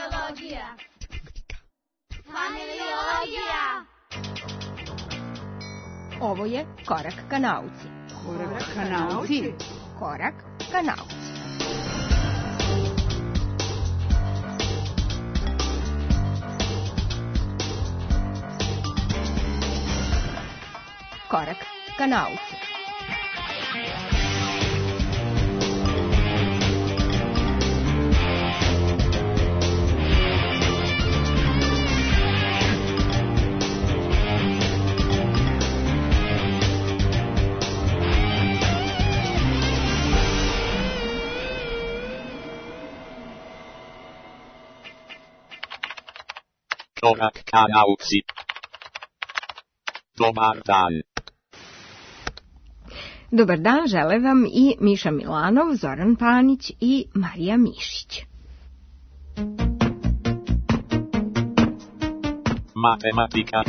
Familiologija. Familiologija. Ovo je Korak ka nauci. Korak ka nauci. Korak ka nauci. Korak ka nauci. Korak ka nauci. Dobar dan. Dobar dan žele vam i Miša Milanov, Zoran Panić i Marija Mišić. Matematika.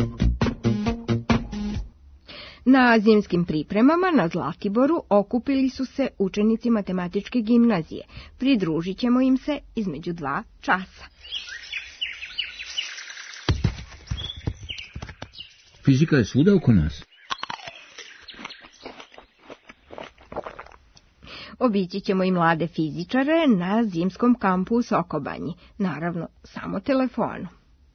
Na zimskim pripremama na Zlatiboru okupili su se učenici matematičke gimnazije. Pridružit ćemo im se između 2 časa. Fizika je svuda oko nas. Obići ćemo i mlade fizičare na zimskom kampu u Sokobanji. Naravno, samo telefonom.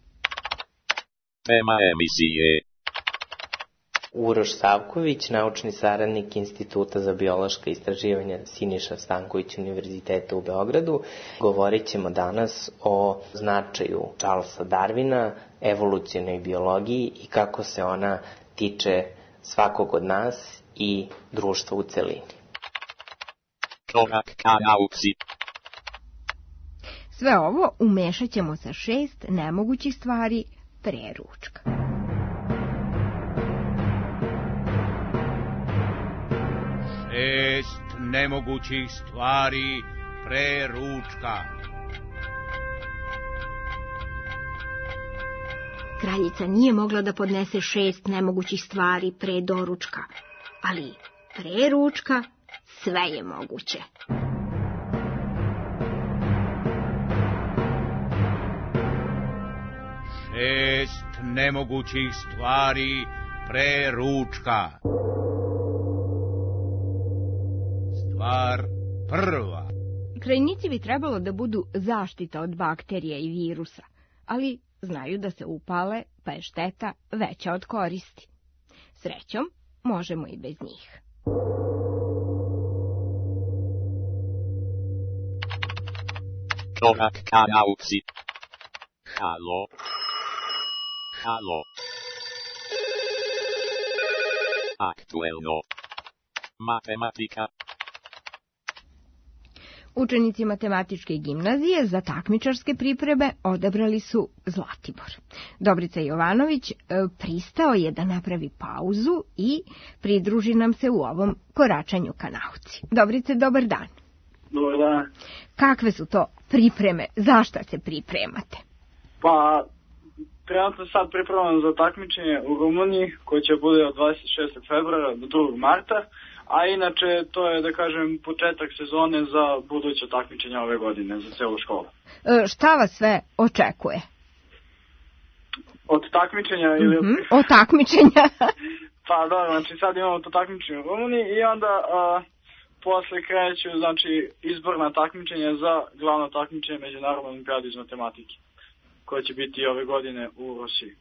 Tema emisije. Uroš Savković, naučni saradnik Instituta za biološka istraživanja Siniša Stanković Univerziteta u Beogradu. Govorit ćemo danas o značaju Charlesa Darwina, evolucionoj biologiji i kako se ona tiče svakog od nas i društva u celini. Korak ka nauci. Sve ovo umešat ćemo sa 6 nemogućih stvari pre ručka. Šest nemogućih stvari pre ručka. Kraljica nije mogla da podnese 6 nemogućih stvari pre doručka, ali pre ručka sve je moguće. Šest nemogućih stvari pre ručka. Stvar prva. Krajnici bi trebalo da budu zaštita od bakterija i virusa, ali znaju da se upale, pa je šteta veća od koristi. Srećom, možemo i bez njih. Korak ka nauci. Halo. Halo. Aktuelno. Matematika. Učenici matematičke gimnazije za takmičarske pripreme odabrali su Zlatibor. Dobrica Jovanović pristao je da napravi pauzu i pridruži nam se u ovom koračanju ka nauci. Dobrice, dobar dan. Dobar dan. Kakve su to pripreme? Zašta se pripremate? Pa, trenutno sad pripremam za takmičenje u Rumuniji, koje će bude od 26. februara do 2. marta, a inače to je, da kažem, početak sezone za buduće takmičenje ove godine, za celu školu. Šta vas sve očekuje? Od takmičenja ili... Od takmičenja. Pa da, znači sad imamo to takmičenje u Rumuniji i onda posle kreću, znači, izborna takmičenja za glavno takmičenje Međunarodne olimpijade iz matematike, koje će biti ove godine u Rusiji.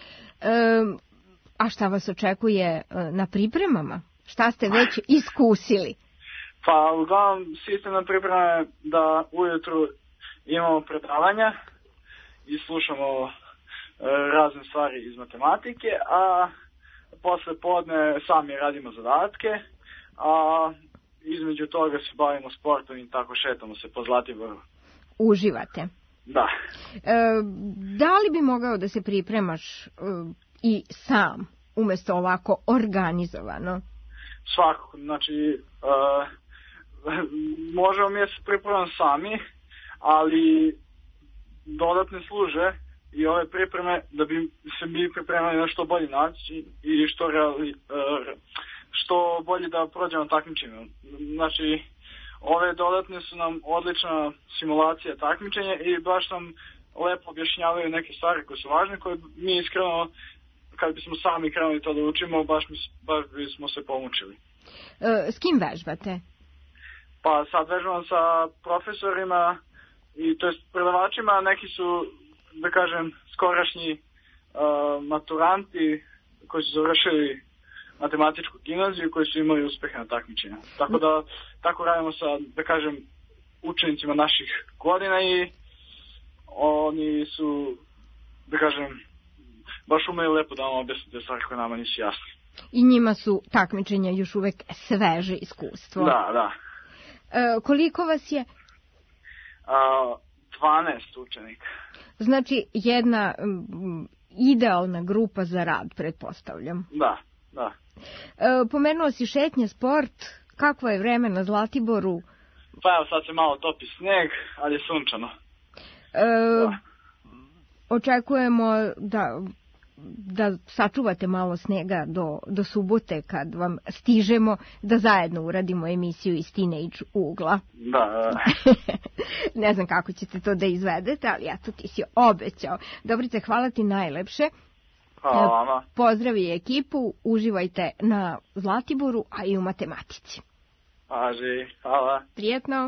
A šta vas očekuje na pripremama? Šta ste već iskusili? Pa, uglavnom, sistem na pripreme da ujutru imamo predavanja i slušamo razne stvari iz matematike, a posle podne sami radimo zadatke, a između toga se bavimo sportom i tako šetamo se po Zlatiboru. Uživate? Da. Da li bi mogao da se pripremaš i sam, umjesto ovako organizovano? Svakako, znači, možemo mi se pripremati sami, ali dodatne služe i ove pripreme da bi se mi pripremali na što bolji način i što bolje da prođemo takmičenje. Znači, ove dodatne su nam odlična simulacija takmičenja i baš nam lepo objašnjavaju neke stvari koje su važne, koje mi iskreno, kad bismo sami krenuli to da učimo, baš bismo se pomučili. S kim vežbate? Pa sad vežbam sa profesorima i to jest predavačima, neki su, da kažem, skorašnji maturanti koji su završili matematičku gimnaziju, koji su imali uspehe na takmičenja. Tako da, tako radimo sa, da kažem, učenicima naših godina i oni su, da kažem, baš umeju lepo da vam objasnite stvari koje nama nisu jasne. I njima su takmičenja još uvek sveže iskustvo. Da. Koliko vas je? 12 učenika. Znači, jedna idealna grupa za rad, pretpostavljam. Da. Pomenuo si šetnje, sport. Kakvo je vreme na Zlatiboru? Pa evo, sad se malo topi sneg, ali je sunčano. Očekujemo da sačuvate malo snega do subote kad vam stižemo da zajedno uradimo emisiju iz Teenage ugla. Da. Ne znam kako ćete to da izvedete, ali eto, ti si obećao. Dobrice, hvala ti najlepše. Hvala vama. Pozdravi ekipu, uživajte na Zlatiboru, a i u matematici. Paži, hvala. Prijetno.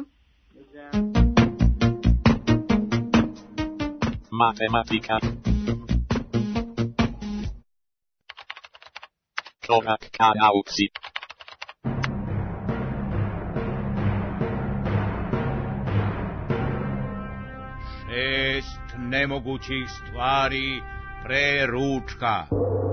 Matematika. Korak ka nauci. Šest nemogućih stvari pre ručka.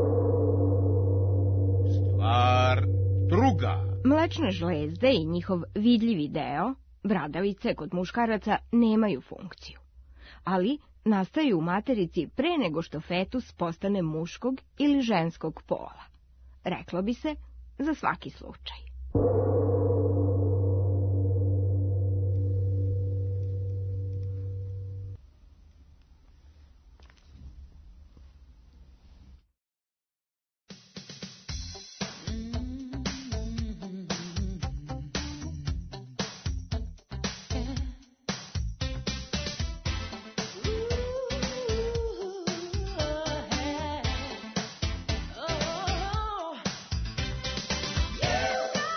Stvar druga. Mlečne žlezde i njihov vidljivi deo, bradavice kod muškaraca, nemaju funkciju. Ali nastaju u materici pre nego što fetus postane muškog ili ženskog pola. Reklo bi se, za svaki slučaj. You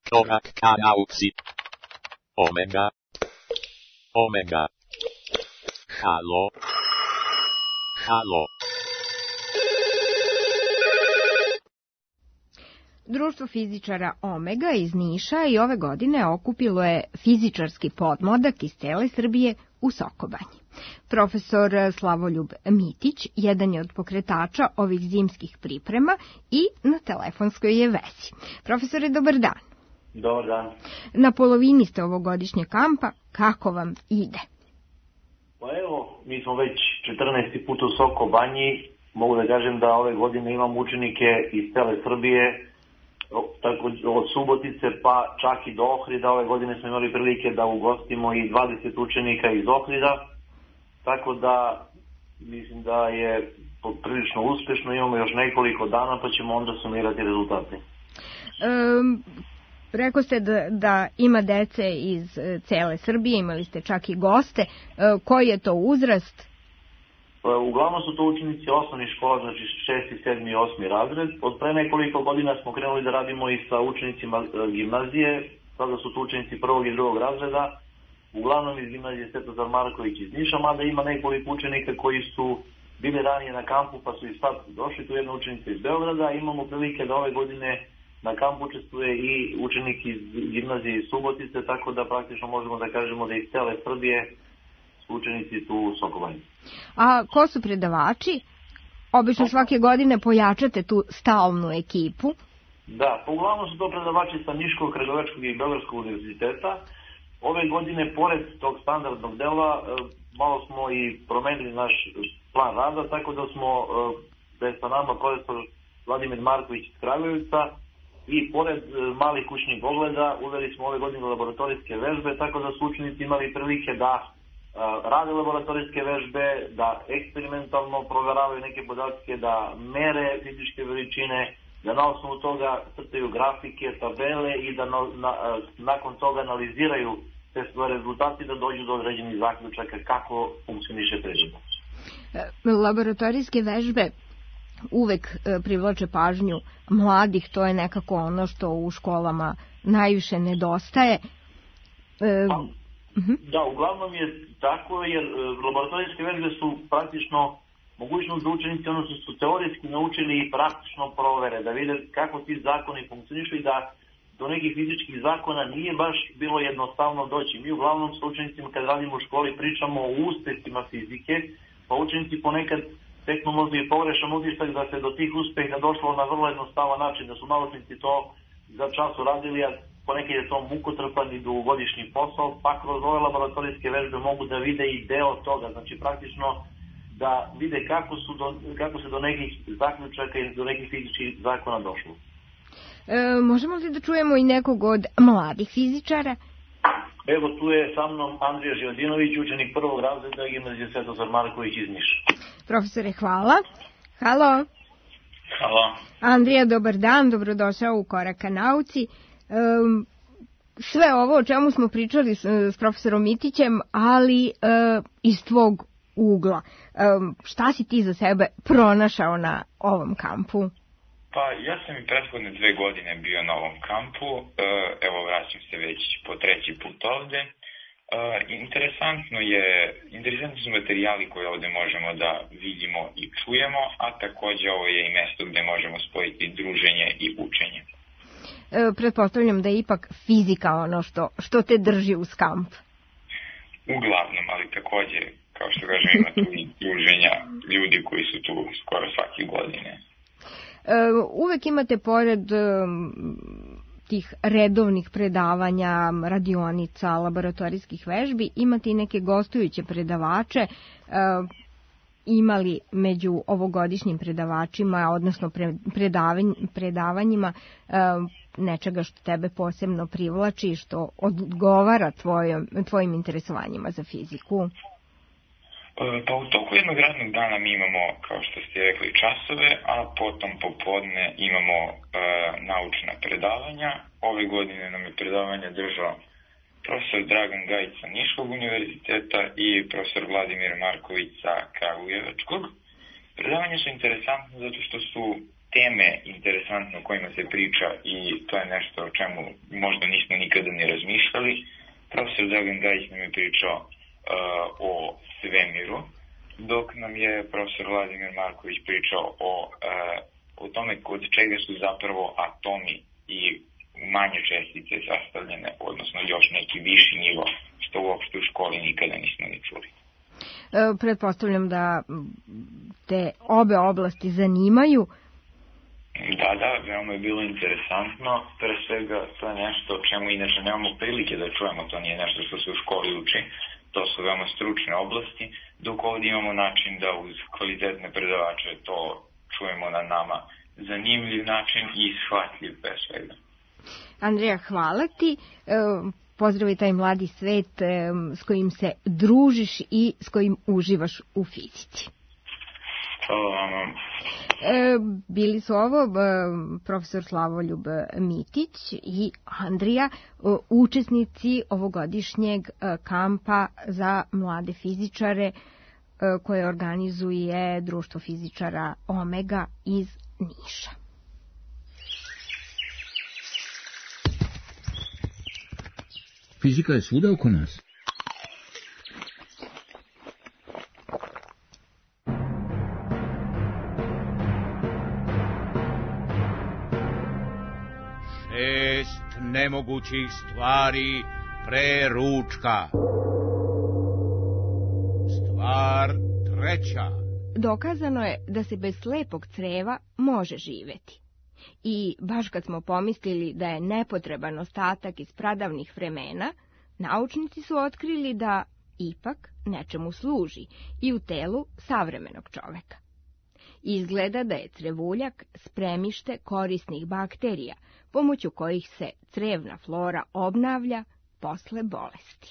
Korak ka nauci. Omega. Omega. Halo. Halo. Društvo fizičara Omega iz Niša i ove godine okupilo je fizičarski podmladak iz cele Srbije u Sokobanji. Profesor Slavoljub Mitić jedan je od pokretača ovih zimskih priprema i na telefonskoj je vezi. Profesore, dobar dan. Dobar dan. Na polovini ste ovogodišnje kampa, kako vam ide? Pa evo, mi smo već 14. put u Sokobanji. Mogu da kažem da ove godine imam učenike iz cele Srbije, tako od Subotice pa čak i do Ohrida. Ove godine smo imali prilike da ugostimo i 20 učenika iz Ohrida, tako da mislim da je prilično uspešno. Imamo još nekoliko dana pa ćemo onda sumirati rezultate. Rekao ste da ima dece iz cele Srbije, imali ste čak i goste. Koji je to uzrast? Uglavnom su to učenici osnovnih škola, znači 6., 7. i 8. razred. Od pre nekoliko godina smo krenuli da radimo i sa učenicima gimnazije. Sada su to učenici 1. i 2. razreda. Uglavnom iz gimnazije Svetozar Marković iz Niša, mada ima nekoliko učenika koji su bili ranije na kampu pa su i sad došli. Tu jedna učenica iz Beograda. Imamo prilike da ove godine na kampu učestvuje i učenik iz gimnazije iz Subotice, tako da praktično možemo da kažemo da iz cele Srbije su učenici tu u Sokobanji. A ko su predavači? Obično svake godine pojačate tu stalnu ekipu. Da, pa uglavnom su to predavači sa Niškog, Kragujevačkog i Beogradskog univerziteta. Ove godine, pored tog standardnog dela, malo smo i promenili naš plan rada, tako da smo, da je sa nama profesor Vladimir Marković iz Kragujevca, i pored malih kućnih ogleda uveli smo ove godine laboratorijske vežbe, tako da su učenici imali prilike da rade laboratorijske vežbe, da eksperimentalno proveravaju neke podatke, da mere fizičke veličine, da na osnovu toga crtaju grafike, tabele i da nakon toga analiziraju te svoje rezultate da dođu do određenih zaključaka kako funkcioniše predmet. Laboratorijske vežbe uvek privlače pažnju mladih, to je nekako ono što u školama najviše nedostaje. Da, uglavnom je tako, jer laboratorijske vežbe su praktično mogućnost da učenici ono što su teorijski naučili i praktično provere, da vide kako ti zakoni funkcionišu i da do nekih fizičkih zakona nije baš bilo jednostavno doći. Mi uglavnom sa učenicima kad radimo u školi pričamo o uspesima fizike, pa učenici ponekad teknu možda i pogrešan utisak da se do tih uspeha došlo na vrlo jednostavan način, da su naučnici to za čas uradili, a ponekad je to mukotrpan i dugogodišnji posao, pa kroz ove laboratorijske vežbe mogu da vide i deo toga, znači praktično da vide kako se do nekih zaključaka i do nekih fizičkih zakona došlo. Možemo li da čujemo i nekog od mladih fizičara? Evo tu je sa mnom Andrija Živadinović, učenik 1. razreda gimnazije Svetozar Marković iz Niša. Profesore, hvala. Halo. Halo. Andrija, dobar dan, dobrodošao u Korak ka nauci. Sve ovo o čemu smo pričali s profesorom Mitićem, ali iz tvog ugla. Šta si ti za sebe pronašao na ovom kampu? Pa ja sam i prethodne 2 godine bio na ovom kampu, evo vraćam se već po 3. put ovde. Interesantni su materijali koje ovde možemo da vidimo i čujemo, a takođe ovo je i mesto gde možemo spojiti druženje i učenje. Pretpostavljam da je ipak fizika ono što te drži uz kamp. Uglavnom, ali takođe, kao što kažem, ima tu i druženja ljudi koji su tu skoro svake godine. Uvek imate pored tih redovnih predavanja, radionica, laboratorijskih vežbi, imate i neke gostujuće predavače. Imali među ovogodišnjim predavačima, odnosno predavanjima, nečega što tebe posebno privlači, što odgovara tvojim interesovanjima za fiziku? Pa u toku jednog radnog dana mi imamo, kao što ste rekli, časove, a potom popodne imamo naučna predavanja. Ove godine nam je predavanja držao profesor Dragan Gajić sa Niškog univerziteta i profesor Vladimir Marković sa Kragujevačkog. Predavanja su interesantne zato što su teme interesantne o kojima se priča i to je nešto o čemu možda nismo nikada ni razmišljali. Profesor Dragan Gajić nam je pričao o svemiru, dok nam je profesor Vladimir Marković pričao o tome od čega su zapravo atomi i manje čestice sastavljene, odnosno još neki viši nivo, što uopšte u školi nikada nismo ni čuli. Pretpostavljam da te obe oblasti zanimaju. Da, veoma je bilo interesantno. Pre svega, to je nešto o čemu inače nemamo prilike da čujemo, to nije nešto što se u školi uči. To su veoma stručne oblasti, dok ovdje imamo način da uz kvalitetne predavače to čujemo na nama zanimljiv način i shvatljiv pre svega. Andreja, hvala ti. Pozdravi taj mladi svet s kojim se družiš i s kojim uživaš u fizici. Hvala vama. Bili su ovo profesor Slavoljub Mitić i Andrija, učesnici ovogodišnjeg kampa za mlade fizičare koje organizuje Društvo fizičara Omega iz Niša. Fizika je svuda oko nas. Nemogućih stvari pre ručka. Stvar treća. Dokazano je da se bez slepog creva može živeti. I baš kad smo pomislili da je nepotreban ostatak iz pradavnih vremena, naučnici su otkrili da ipak nečemu služi i u telu savremenog čoveka. Izgleda da je crevuljak spremište korisnih bakterija, pomoću kojih se crevna flora obnavlja posle bolesti.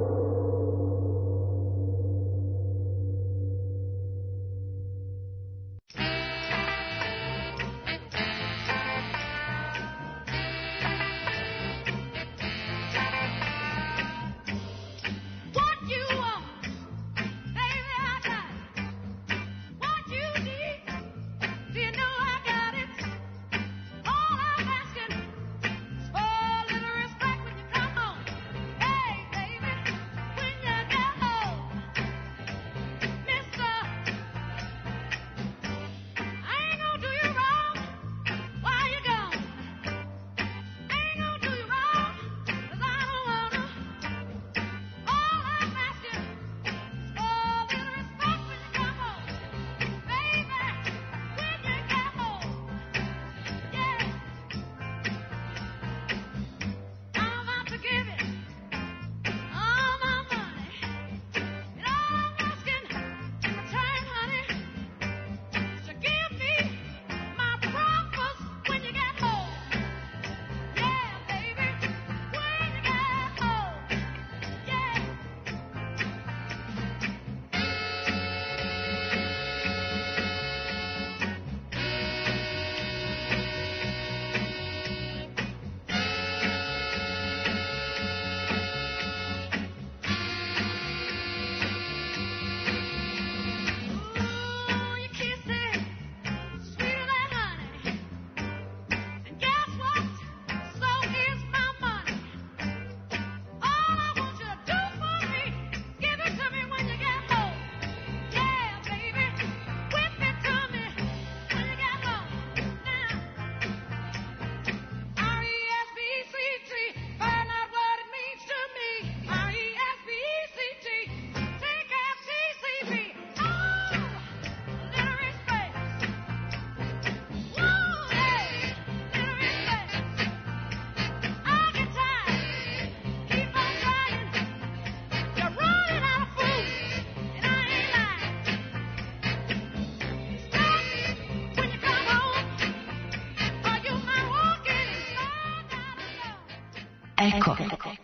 Eko.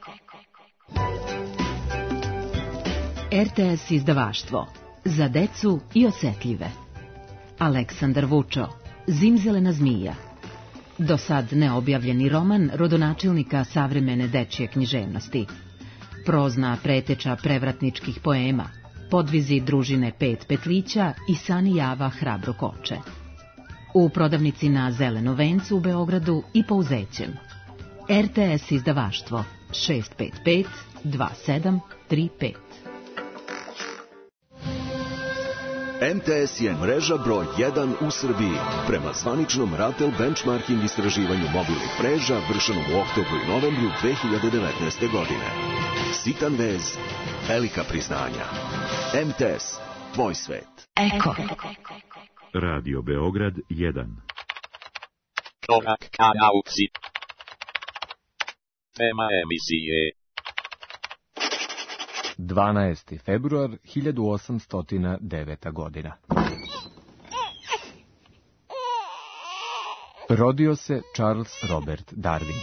RTS izdavaštvo. Za decu i osjetljive. Aleksandar Vučo. Zimzelena zmija. Do sad neobjavljeni roman rodonačelnika savremene dečje književnosti. Prozna preteča prevratničkih poema. Podvizi družine Pet petlića i Sani Java hrabro koče. u prodavnici na Zelenom vencu u Beogradu i po Uzećem. RTS izdavaštvo 655 2735. MTS je mreža broj 1 u Srbiji. Prema zvaničnom Ratel benchmarking istraživanju mobilnih mreža vršenom u oktobru i novembru 2019. godine. Sitan vez, velika priznanja. MTS, tvoj svet. Eko. Radio Beograd 1. Korak ka nauci. Tema emisije 12. februar 1809. godina. Rodio se Charles Robert Darwin.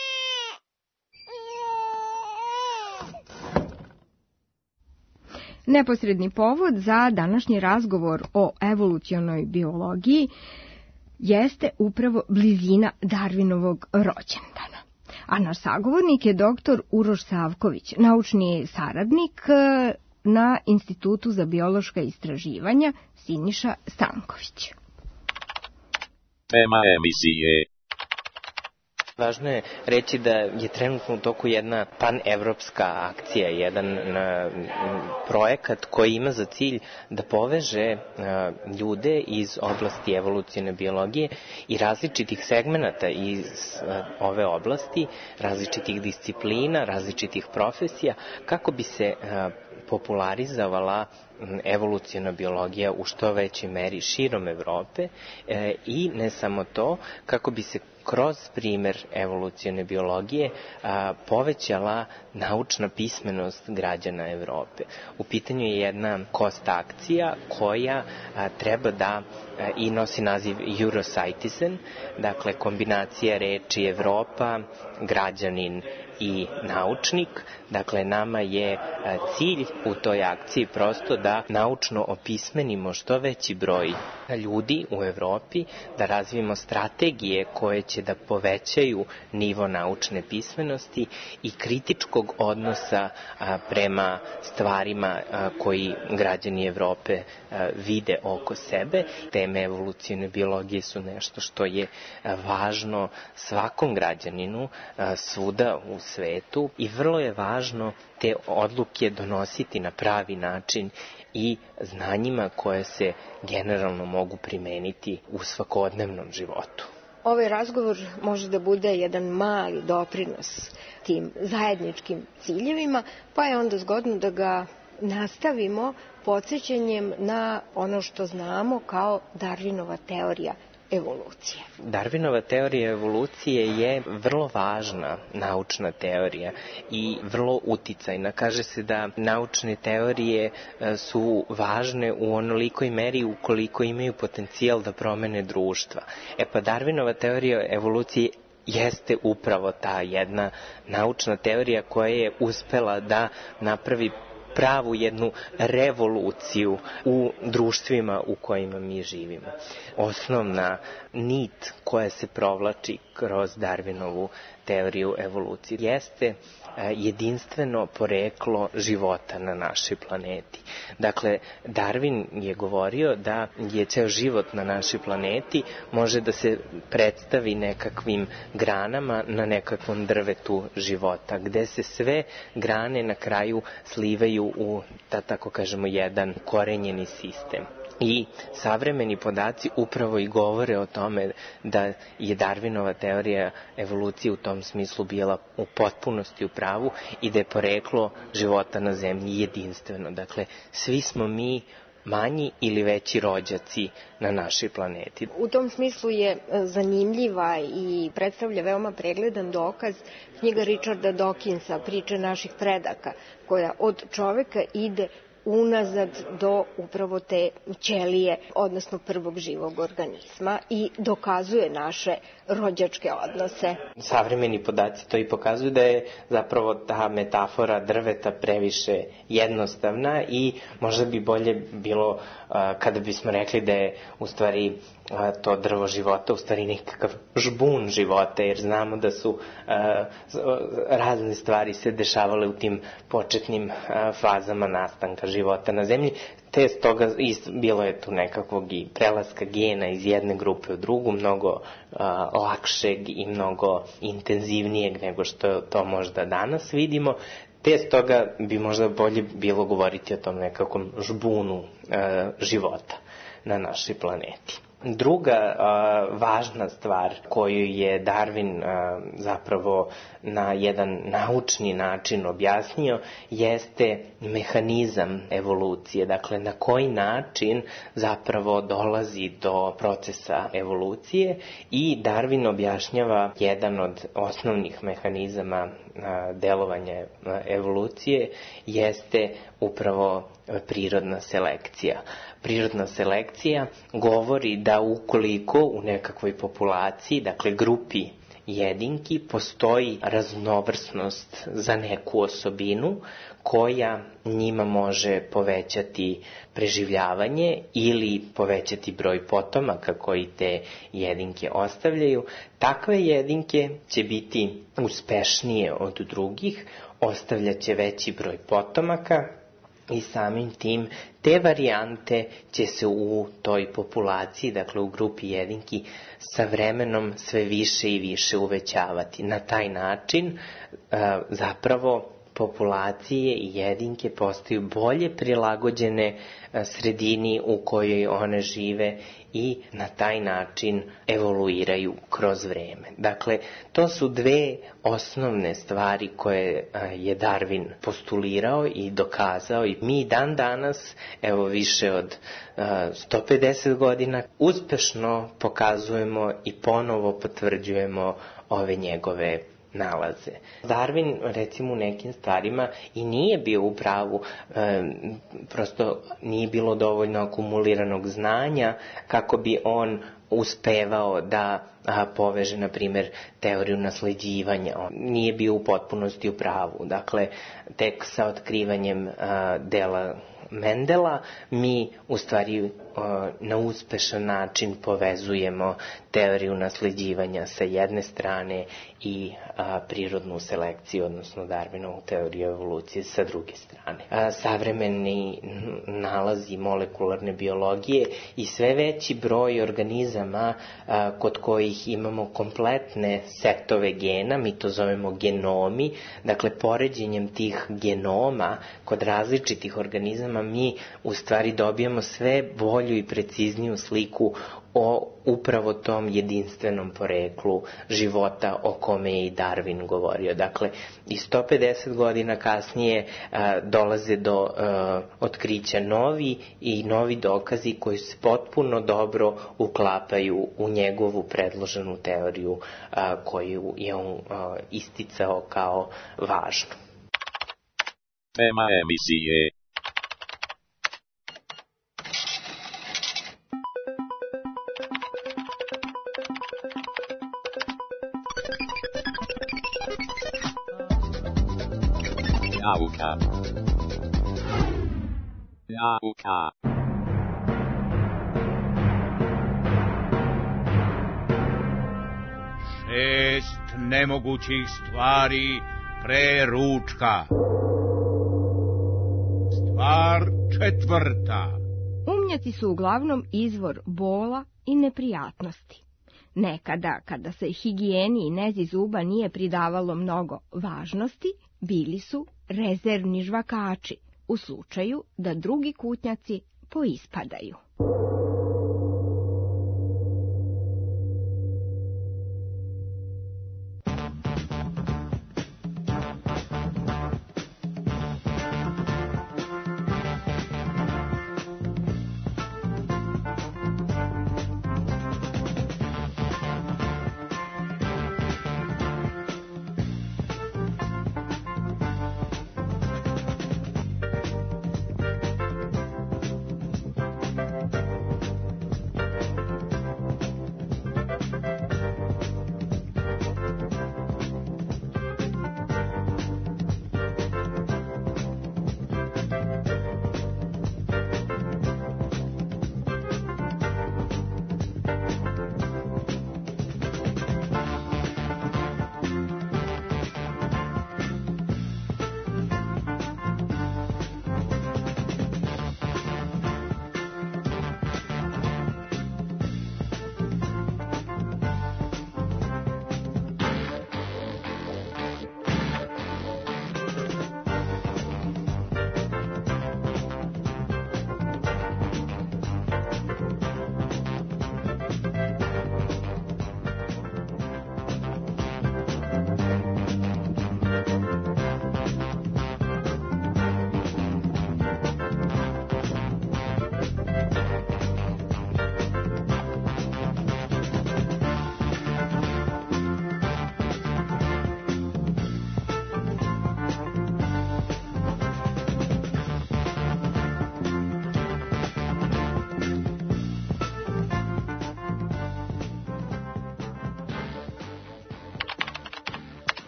Neposredni povod za današnji razgovor o evolucionoj biologiji jeste upravo blizina Darwinovog rođendana. A naš sagovornik je dr. Uroš Savković, naučni saradnik na Institutu za biološka istraživanja Siniša Stanković. Tema emisije. Važno je reći da je trenutno u toku jedna panevropska akcija, jedan projekat koji ima za cilj da poveže ljude iz oblasti evolucijne biologije i različitih segmenata iz ove oblasti, različitih disciplina, različitih profesija, kako bi se popularizovala evolucijna biologija u što većoj meri širom Evrope i ne samo to, kako bi se kroz primer evolucijne biologije povećala naučna pismenost građana Evrope. U pitanju je jedna kost akcija koja treba da i nosi naziv Eurocitizen, dakle kombinacija reči Evropa, građanin i naučnik. Dakle, nama je cilj u toj akciji prosto da naučno opismenimo što veći broj ljudi u Evropi, da razvijemo strategije koje će da povećaju nivo naučne pismenosti i kritičkog odnosa prema stvarima koji građani Evrope vide oko sebe. Teme evolucijne biologije su nešto što je važno svakom građaninu svuda u svetu i vrlo je važno te odluke donositi na pravi način i znanjima koje se generalno mogu primeniti u svakodnevnom životu. Ovaj razgovor može da bude jedan mali doprinos tim zajedničkim ciljevima, pa je onda zgodno da ga nastavimo podsjećanjem na ono što znamo kao Darwinova teorija evolucije. Darwinova teorija evolucije je vrlo važna naučna teorija i vrlo uticajna. Kaže se da naučne teorije su važne u onolikoj meri ukoliko imaju potencijal da promene društva. Pa Darwinova teorija evolucije jeste upravo ta jedna naučna teorija koja je uspela da napravi pravu jednu revoluciju u društvima u kojima mi živimo. Osnovna nit koja se provlači kroz Darwinovu teoriju evolucije jeste jedinstveno poreklo života na našoj planeti. Dakle, Darwin je govorio da je ceo život na našoj planeti može da se predstavi nekakvim granama na nekakvom drvetu života, gde se sve grane na kraju slivaju u, da tako kažemo, jedan korenjeni sistem. I savremeni podaci upravo i govore o tome da je Darwinova teorija evolucije u tom smislu bila u potpunosti u pravu i da je poreklo života na zemlji jedinstveno. Dakle, svi smo mi manji ili veći rođaci na našoj planeti. U tom smislu je zanimljiva i predstavlja veoma pregledan dokaz knjiga Richarda Dawkinsa, Priče naših predaka, koja od čoveka ide unazad do upravo te ćelije, odnosno prvog živog organizma i dokazuje naše rođačke odnose. Savremeni podaci to i pokazuju da je zapravo ta metafora drveta previše jednostavna i možda bi bolje bilo kada bismo rekli da je u stvari to drvo života u stvari nekakav žbun života, jer znamo da su razne stvari se dešavale u tim početnim fazama nastanka života na zemlji, te stoga bilo je tu nekakvog i prelaska gena iz jedne grupe u drugu, mnogo lakšeg i mnogo intenzivnijeg nego što to možda danas vidimo, te stoga bi možda bolje bilo govoriti o tom nekakvom žbunu života na našoj planeti. Druga važna stvar koju je Darwin zapravo na jedan naučni način objasnio jeste mehanizam evolucije, dakle na koji način zapravo dolazi do procesa evolucije, i Darwin objašnjava jedan od osnovnih mehanizama delovanja evolucije jeste upravo prirodna selekcija. Prirodna selekcija govori da ukoliko u nekakvoj populaciji, dakle grupi jedinki, postoji raznovrsnost za neku osobinu koja njima može povećati preživljavanje ili povećati broj potomaka koji te jedinke ostavljaju, takve jedinke će biti uspešnije od drugih, ostavljaće veći broj potomaka, i samim tim te varijante će se u toj populaciji, dakle u grupi jedinki, sa vremenom sve više i više uvećavati. Na taj način zapravo populacije i jedinke postaju bolje prilagođene sredini u kojoj one žive i na taj način evoluiraju kroz vreme. Dakle, to su dve osnovne stvari koje je Darwin postulirao i dokazao, i mi dan danas, evo više od 150 godina, uspešno pokazujemo i ponovo potvrđujemo ove njegove nalaze. Darwin, recimo, u nekim stvarima i nije bio u pravu, prosto nije bilo dovoljno akumuliranog znanja kako bi on uspevao da poveže, na primjer, teoriju nasleđivanja. On nije bio u potpunosti u pravu. Dakle, tek sa otkrivanjem dela Mendela mi u stvari na uspešan način povezujemo teoriju nasleđivanja sa jedne strane i prirodnu selekciju, odnosno Darwinovu teoriju evolucije sa druge strane. Savremeni nalazi molekularne biologije i sve veći broj organizama kod kojih imamo kompletne setove gena, mi to zovemo genomi, dakle poređenjem tih genoma kod različitih organizama mi u stvari dobijamo sve bolju i precizniju sliku o upravo tom jedinstvenom poreklu života o kome je i Darwin govorio. Dakle, i 150 godina kasnije dolaze do otkrića novi dokazi koji se potpuno dobro uklapaju u njegovu predloženu teoriju koju je on isticao kao važnu. Tema emisije. Nauka. Šest nemogućih stvari pre ručka. Stvar četvrta. Umnjaci su uglavnom izvor bola i neprijatnosti. Nekada, kada se higijeni i nezi zuba nije pridavalo mnogo važnosti, bili su rezervni žvakači, u slučaju da drugi kutnjaci poispadaju.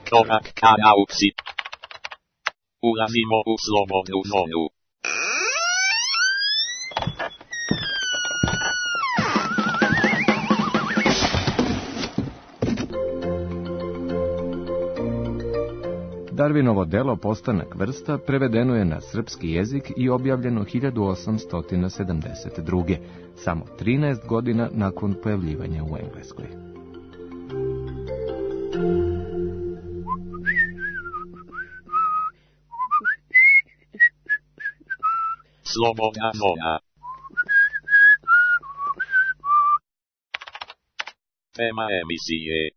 Korak ka nauci. Ulazimo u slobodnu zonu. Darwinovo delo Postanak vrsta prevedeno je na srpski jezik i objavljeno 1872. samo 13 godina nakon pojavljivanja u Engleskoj. Slobodna zona. Tema emisije.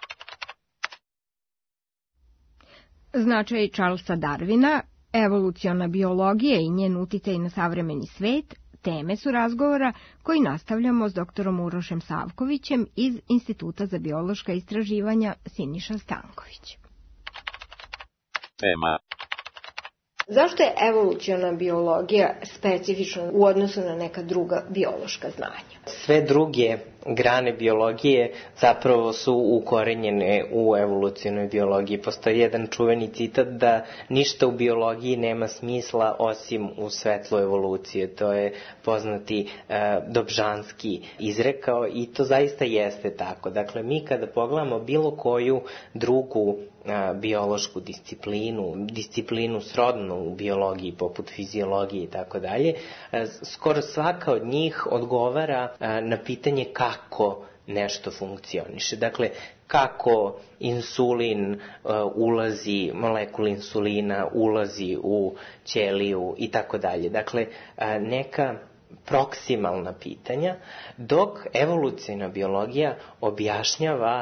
Značaj Charlesa Darwina, evoluciona biologija i njen uticaj na savremeni svet, teme su razgovora koji nastavljamo s doktorom Urošem Savkovićem iz Instituta za biološka istraživanja Siniša Stanković. Tema. Zašto je evoluciona biologija specifična u odnosu na neka druga biološka znanja? Sve druge grane biologije zapravo su ukorenjene u evolucionoj biologiji. Postoji jedan čuveni citat da ništa u biologiji nema smisla osim u svetlu evolucije. To je poznati Dobžanski izrekao i to zaista jeste tako. Dakle, mi kada pogledamo bilo koju drugu biološku disciplinu srodnu u biologiji, poput fiziologije i tako dalje, skoro svaka od njih odgovara na pitanje kako nešto funkcioniše. Dakle, kako insulin ulazi, molekul insulina ulazi u ćeliju i tako dalje. Dakle, neka proksimalna pitanja, dok evoluciona biologija objašnjava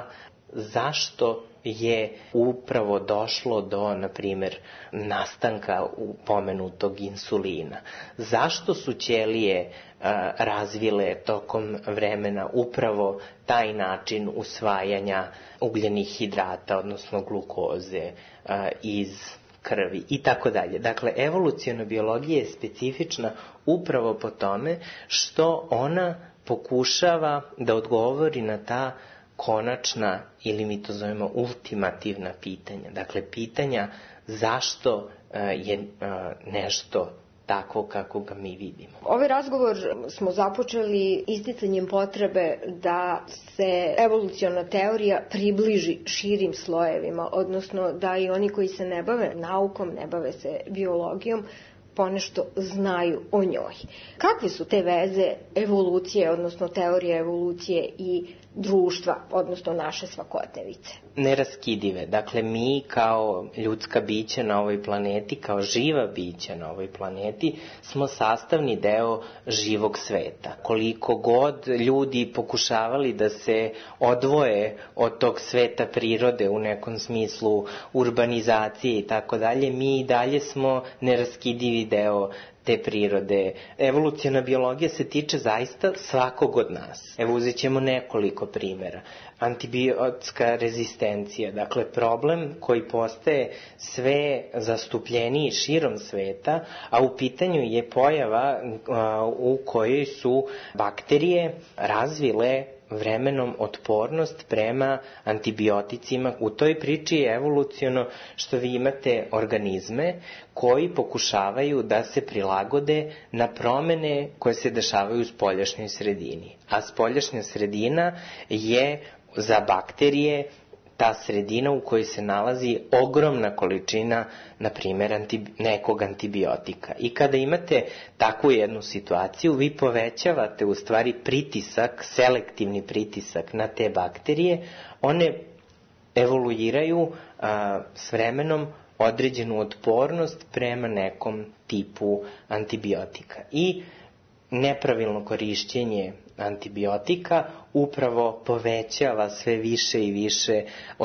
zašto je upravo došlo do, na primjer, nastanka pomenutog insulina. Zašto su ćelije razvile tokom vremena upravo taj način usvajanja ugljenih hidrata, odnosno glukoze iz krvi i tako dalje. Dakle, evoluciona biologija je specifična upravo po tome što ona pokušava da odgovori na ta konačna, ili mi to zovemo ultimativna pitanja. Dakle, pitanja zašto je nešto tako kako ga mi vidimo. Ovaj razgovor smo započeli isticanjem potrebe da se evoluciona teorija približi širim slojevima, odnosno da i oni koji se ne bave naukom, ne bave se biologijom, ponešto znaju o njoj. Kakve su te veze evolucije, odnosno teorije evolucije i društva, odnosno naše svakodnevice? Neraskidive. Dakle, mi kao ljudska bića na ovoj planeti, kao živa bića na ovoj planeti, smo sastavni deo živog sveta. Koliko god ljudi pokušavali da se odvoje od tog sveta prirode u nekom smislu urbanizacije i tako dalje, mi i dalje smo neraskidivi deo te prirode. Evoluciona biologija se tiče zaista svakog od nas. Evo, uzet ćemo nekoliko primjera. Antibiotska rezistencija, dakle problem koji postaje sve zastupljeniji širom sveta, a u pitanju je pojava u kojoj su bakterije razvile vremenom otpornost prema antibioticima. U toj priči je evoluciono što vi imate organizme koji pokušavaju da se prilagode na promene koje se dešavaju u spoljašnjoj sredini. A spoljašnja sredina je za bakterije ta sredina u kojoj se nalazi ogromna količina, na primjer, nekog antibiotika. I kada imate takvu jednu situaciju, vi povećavate u stvari pritisak, selektivni pritisak na te bakterije, one evoluiraju s vremenom određenu otpornost prema nekom tipu antibiotika. I nepravilno korišćenje antibiotika upravo povećava sve više i više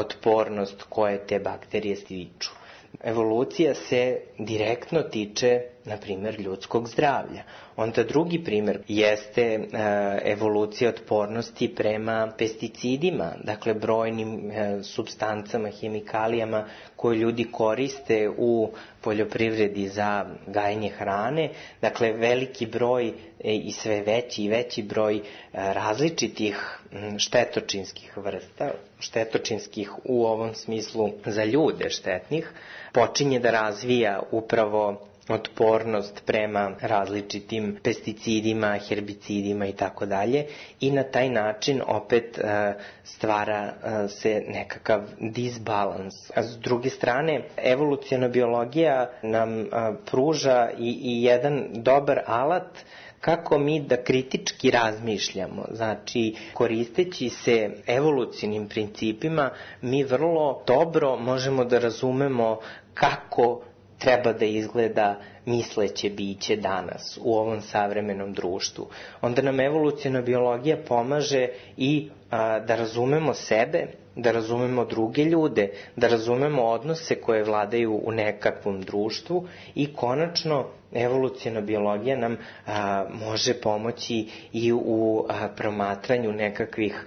otpornost koje te bakterije stiču. Evolucija se direktno tiče na primjer, ljudskog zdravlja. Onda drugi primjer jeste evolucija otpornosti prema pesticidima, dakle brojnim supstancama, hemikalijama koje ljudi koriste u poljoprivredi za gajenje hrane. Dakle, veliki broj i sve veći i veći broj različitih štetočinskih vrsta, štetočinskih u ovom smislu za ljude štetnih, počinje da razvija upravo otpornost prema različitim pesticidima, herbicidima i tako dalje, i na taj način opet stvara se nekakav disbalans. A s druge strane, evoluciona biologija nam pruža i jedan dobar alat kako mi da kritički razmišljamo. Znači, koristeći se evolucionim principima, mi vrlo dobro možemo da razumemo kako treba da izgleda misleće biće danas u ovom savremenom društvu. Onda nam evoluciona biologija pomaže i da razumemo sebe, da razumemo druge ljude, da razumemo odnose koje vladaju u nekakvom društvu i konačno evoluciona biologija nam može pomoći i u promatranju nekakvih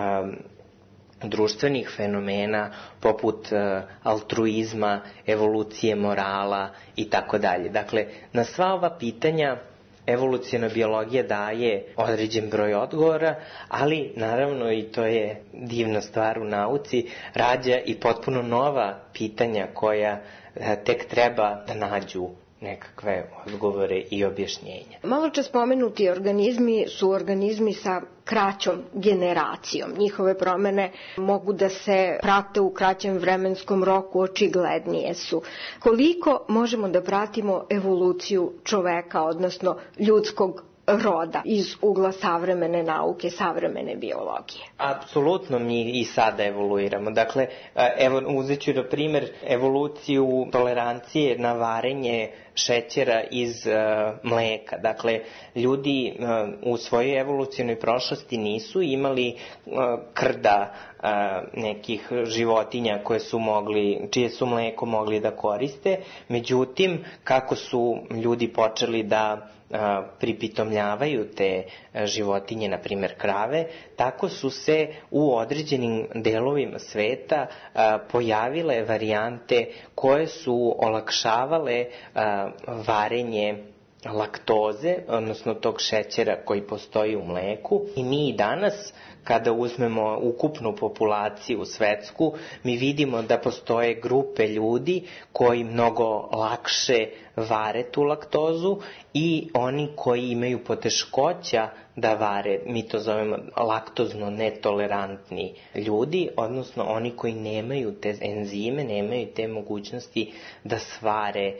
društvenih fenomena poput altruizma, evolucije morala i tako dalje. Dakle, na sva ova pitanja evoluciona biologija daje određen broj odgovora, ali naravno, i to je divna stvar u nauci, rađa i potpuno nova pitanja koja tek treba da nađu nekakve odgovore i objašnjenja. Malo čas spomenuti organizmi su organizmi sa kraćom generacijom. Njihove promene mogu da se prate u kraćem vremenskom roku, očiglednije su. Koliko možemo da pratimo evoluciju čoveka, odnosno ljudskog roda iz ugla savremene nauke, savremene biologije? Apsolutno mi i sada evoluiramo. Dakle, evo uzet ću na primjer evoluciju tolerancije na varenje šećera iz mleka. Dakle, ljudi u svojoj evolucionoj prošlosti nisu imali krda nekih životinja čije su mleko mogli da koriste. Međutim, kako su ljudi počeli da pripitomljavaju te životinje, na primjer krave, tako su se u određenim delovima sveta pojavile varijante koje su olakšavale varenje laktoze, odnosno tog šećera koji postoji u mleku. I mi i danas, kada uzmemo ukupnu populaciju svetsku, mi vidimo da postoje grupe ljudi koji mnogo lakše vare tu laktozu i oni koji imaju poteškoća da vare, mi to zovemo laktozno netolerantni ljudi, odnosno oni koji nemaju te enzime, nemaju te mogućnosti da svare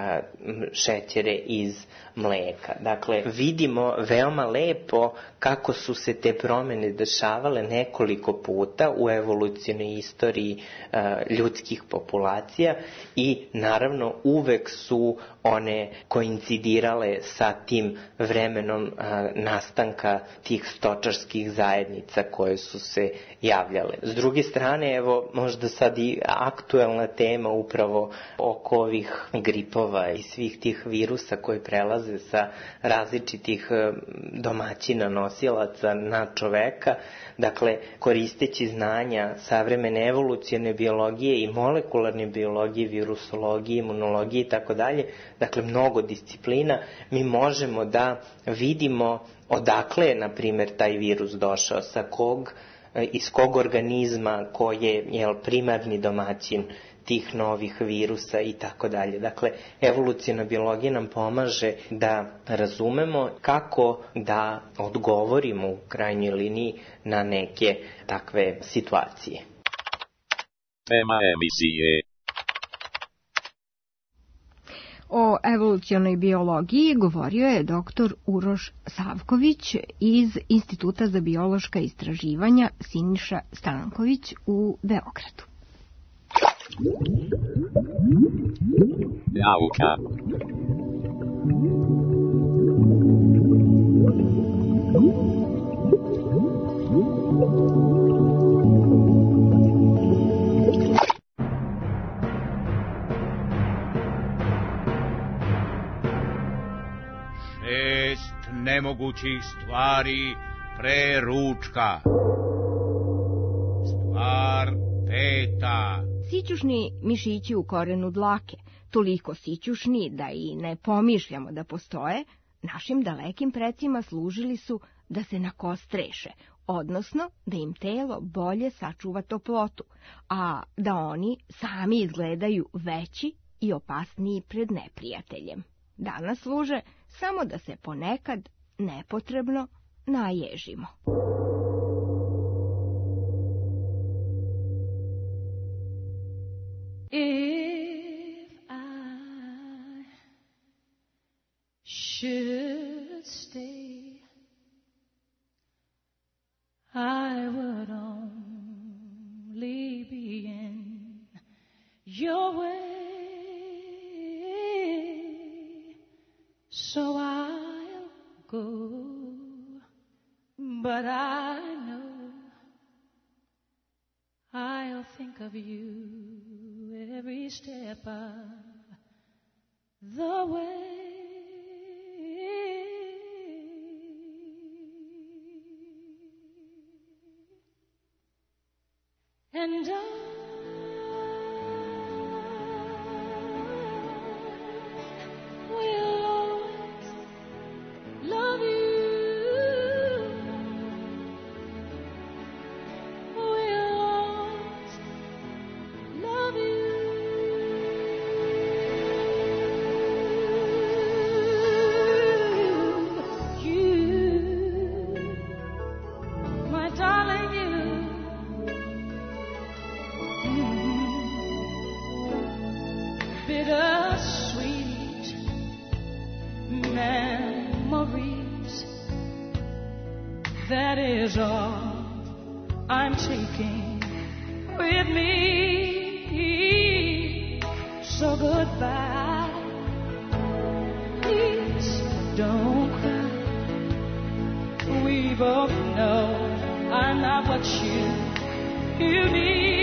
šećere iz mleka. Dakle, vidimo veoma lepo kako su se te promene dešavale nekoliko puta u evolucionoj istoriji ljudskih populacija i naravno uvek su one koincidirale sa tim vremenom nastanka tih stočarskih zajednica koje su se javljale. S druge strane, evo možda sad i aktuelna tema upravo oko ovih gripova i svih tih virusa koji prelaze sa različitih domaćina nosilaca na čoveka. Dakle, koristeći znanja savremene evolucione biologije i molekularne biologije, virusologije, imunologije i tako dalje, dakle mnogo disciplina, mi možemo da vidimo odakle je, na primjer, taj virus došao, iz kog organizma, ko je primarni domaćin tih novih virusa i tako dalje. Dakle, evoluciona biologija nam pomaže da razumemo kako da odgovorimo u krajnjoj liniji na neke takve situacije. Tema emisije. O evolucionoj biologiji govorio je dr. Uroš Savković iz Instituta za biološka istraživanja Siniša Stanković u Beogradu. Nauka. nemogućih stvari pre ručka. Stvar peta. Sićušni mišići u korenu dlake, toliko sićušni da i ne pomišljamo da postoje, našim dalekim precima služili su da se nakostreše, odnosno da im telo bolje sačuva toplotu, a da oni sami izgledaju veći i opasniji pred neprijateljem. Danas služe samo da se ponekad nepotrebno naježimo. If I should stay, I would only be in your way, so I'll go, but I know I'll think of you every step of the way. And I will always love you. Will always love you. You, my darling, you. Bittersweet memories, that is all I'm taking with me. So goodbye, please don't cry. We both know I'm not what you need.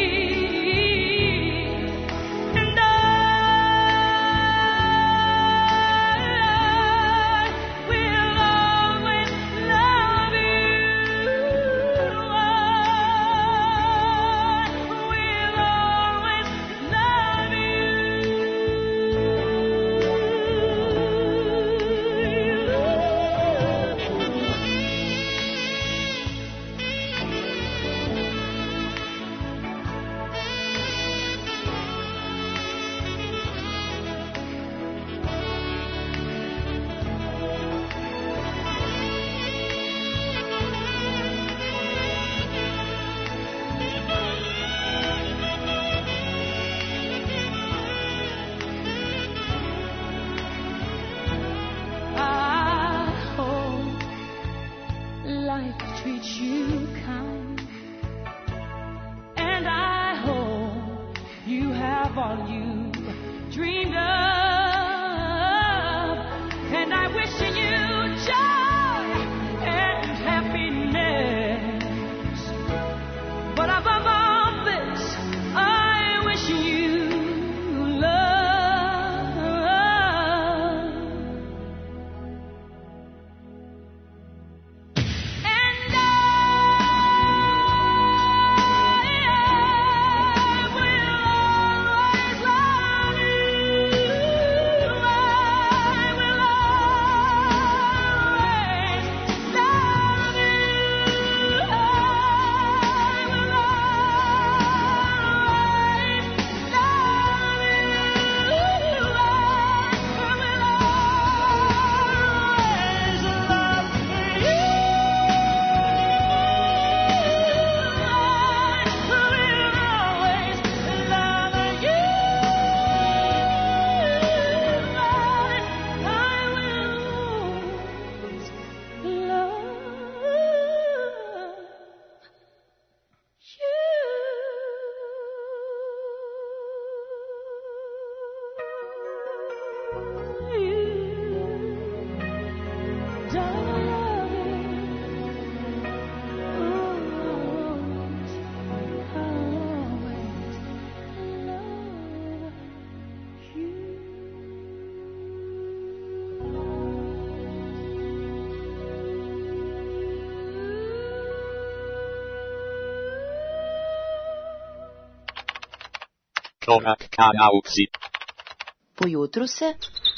Korak ka nauci. Po jutru se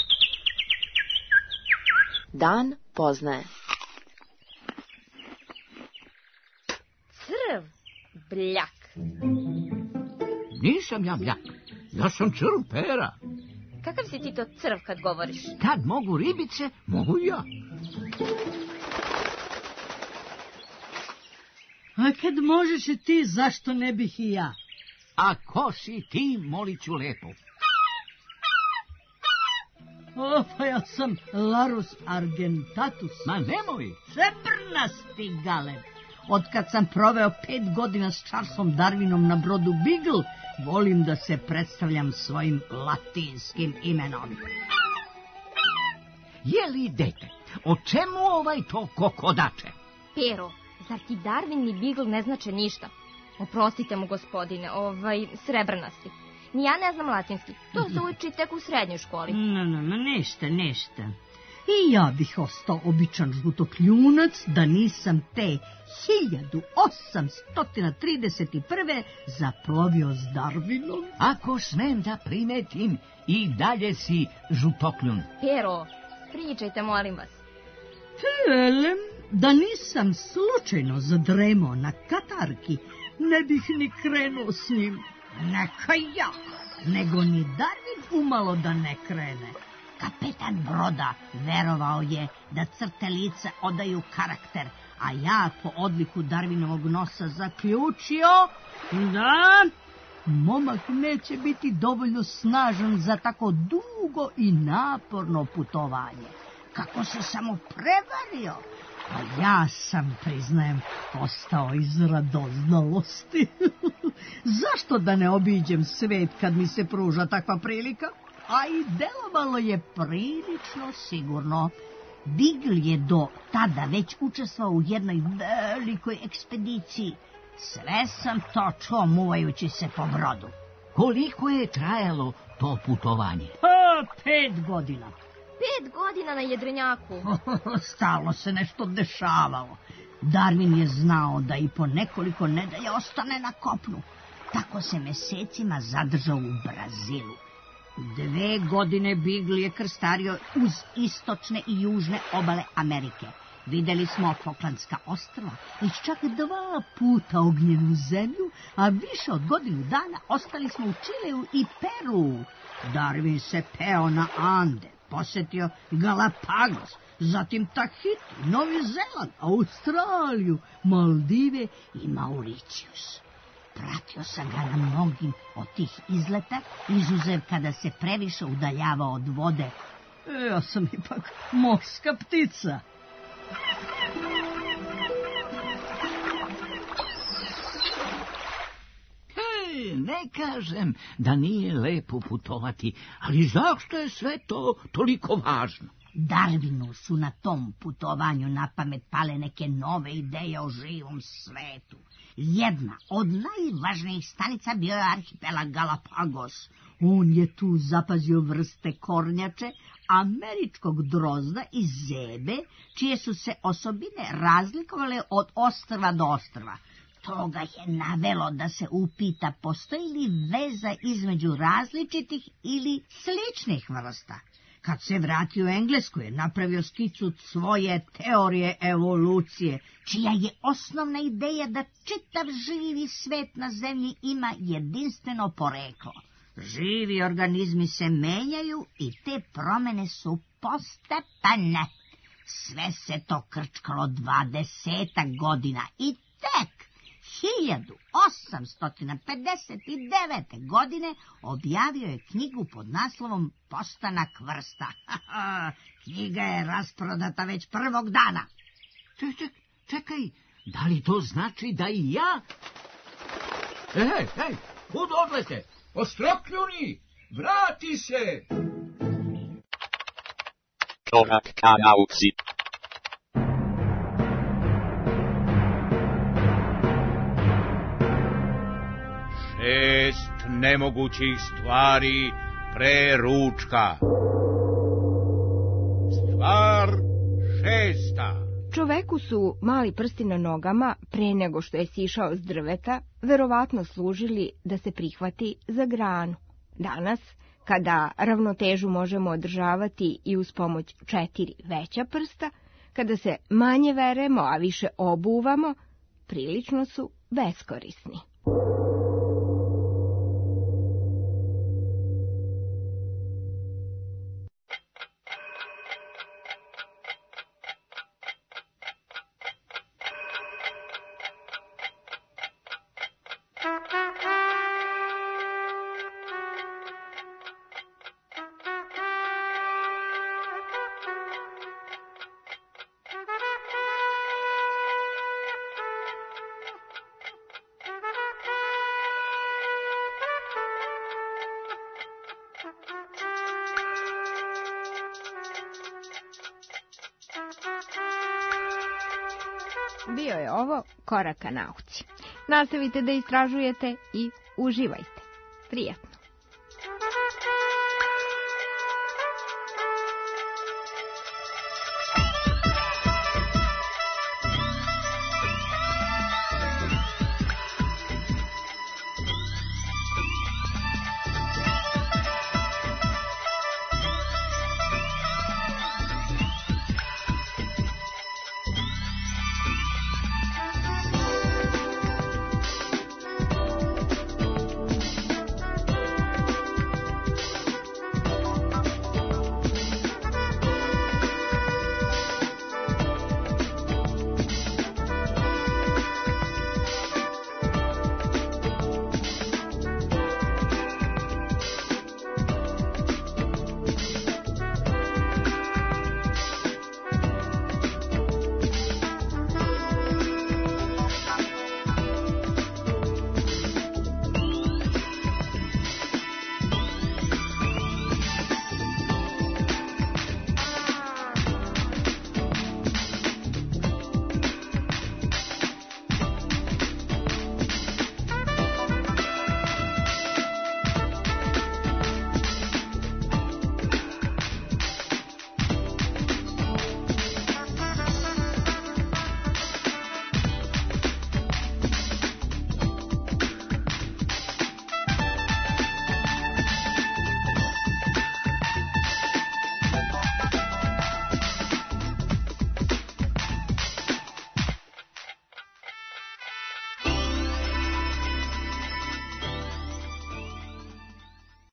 dan poznaje. Crv, bljak. Nisam ja bljak, ja sam crv Pera. Kakav si ti to crv kad govoriš? Kad mogu ribice, mogu i ja. A kad možeš i ti, zašto ne bih i ja? A ko si ti, molit ću lepo? O, pa ja sam Larus argentatus. Ma nemoj. Srebrnasti galen. Otkad sam proveo 5 godina s Charlesom Darwinom na brodu Beagle, volim da se predstavljam svojim latinskim imenom. Je li, dete, o čemu to kokodače? Pero, zar ti Darwin ni Beagle ne znače ništa? Oprostite mu, gospodine, srebrnasti. Ni ja ne znam latinski, to se uči tek u srednjoj školi. Ništa. I ja bih ostao običan žutokljunac da nisam te 1831. zaplovio s Darwinom. Ako smem da primetim, i dalje si žutokljun. Pero, pričajte, molim vas. Velem, da nisam slučajno zadremao na katarki, ne bih ni krenuo s njim. Neka ja, nego ni Darwin umalo da ne krene. Kapetan broda verovao je da crte lica odaju karakter, a ja po odliku Darwinovog nosa zaključio da momak neće biti dovoljno snažan za tako dugo i naporno putovanje. Kako se samo prevario, a ja sam, priznajem, ostao iz radoznalosti. Zašto da ne obiđem svet kad mi se pruža takva prilika? A i delovalo je prilično sigurno. Beagle je do tada već učestvovao u jednoj velikoj ekspediciji. Sve sam to čuo muvajući se po brodu. Koliko je trajalo to putovanje? 5 godina. 5 godina na jedrenjaku. Stalno se nešto dešavalo. Darwin je znao da i po nekoliko nedelja ostane na kopnu. Tako se mesecima zadržao u Brazilu. 2 godine Beagle je krstario uz istočne i južne obale Amerike. Videli smo Falklandska ostrva i čak 2 puta ognjenu zemlju, a više od godinu dana ostali smo u Čileu i Peru. Darwin se peo na Ande, posjetio Galapagos, zatim Tahiti, Novi Zeland, Australiju, Maldive i Mauricijus. Pratio sam ga na mnogim od tih izleta, izuzev kada se previše udaljavao od vode. Ja sam ipak morska ptica. Ne kažem da nije lepo putovati, ali zašto je sve to toliko važno? Darwinu su na tom putovanju na pamet pale neke nove ideje o živom svetu. Jedna od najvažnijih stanica bio je arhipelag Galapagos. On je tu zapazio vrste kornjače, američkog drozda i zebe, čije su se osobine razlikovale od ostrva do ostrva. To ga je navelo da se upita postoji li veza između različitih ili sličnih vrsta. Kad se vratio u Englesku je napravio skicu svoje teorije evolucije, čija je osnovna ideja da čitav živi svet na zemlji ima jedinstveno poreklo. Živi organizmi se menjaju i te promene su postepene. Sve se to krčkalo 20 godina i tek 1859. godine objavio je knjigu pod naslovom Postanak vrsta. Knjiga je rasprodata već prvog dana. Čekaj, da li to znači da i ja... Hej, kud odlete? Ostrokljuni, vrati se! Korak ka nauci. Šest nemogućih stvari pre ručka. Stvar šesta. Čoveku su mali prsti na nogama, pre nego što je sišao s drveta, verovatno služili da se prihvati za granu. Danas, kada ravnotežu možemo održavati i uz pomoć 4 veća prsta, kada se manje veremo, a više obuvamo, prilično su beskorisni. Bio je ovo Korak ka nauci. Nastavite da istražujete i uživajte. Prijatno.